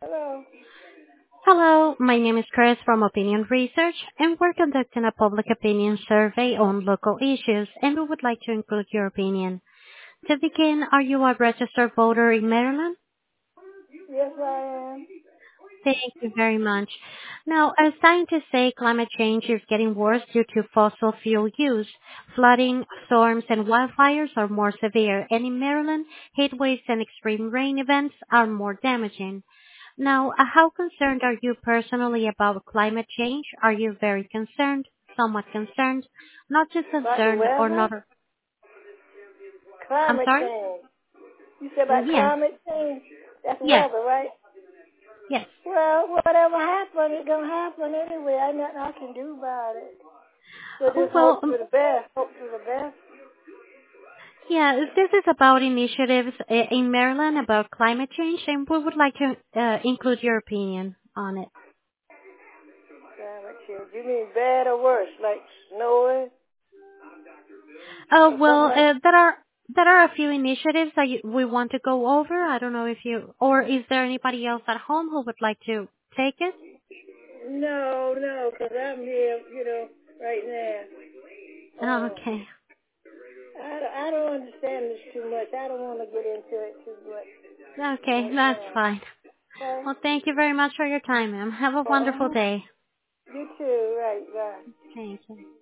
Hello. Hello, my name is Chris from Opinion Research, and we're conducting a public opinion survey on local issues, and we would like to include your opinion. To begin, are you a registered voter in Maryland? Yes, I am. Thank you very much. Now, as scientists say, climate change is getting worse due to fossil fuel use. Flooding, storms, and wildfires are more severe, and in Maryland, heat waves and extreme rain events are more damaging. Now, how concerned are you personally about climate change? Are you very concerned, somewhat concerned, not too About the concerned, or weather? not? I'm Climate sorry? change. You said about Yes, climate change? That's yes, weather, right? yes. Well, whatever happens, it's going to happen anyway. Ain't nothing I can do about it. So Oh, just well, hope for the best. Hope for the best. yeah, this is about initiatives in Maryland about climate change, and we would like to include your opinion on it. Climate change. You mean bad or worse? Like snowing Oh, or well, something like there are a few initiatives that we want to go over. I don't know if you, or is there anybody else at home who would like to take it? No, because I'm here, right now. Oh, okay. I don't understand this too much. I don't want to get into it too much Okay, right that's now. fine. Okay? Well, thank you very much for your time, ma'am. Have a wonderful Uh-huh. day. You too. Right, right. Thank you.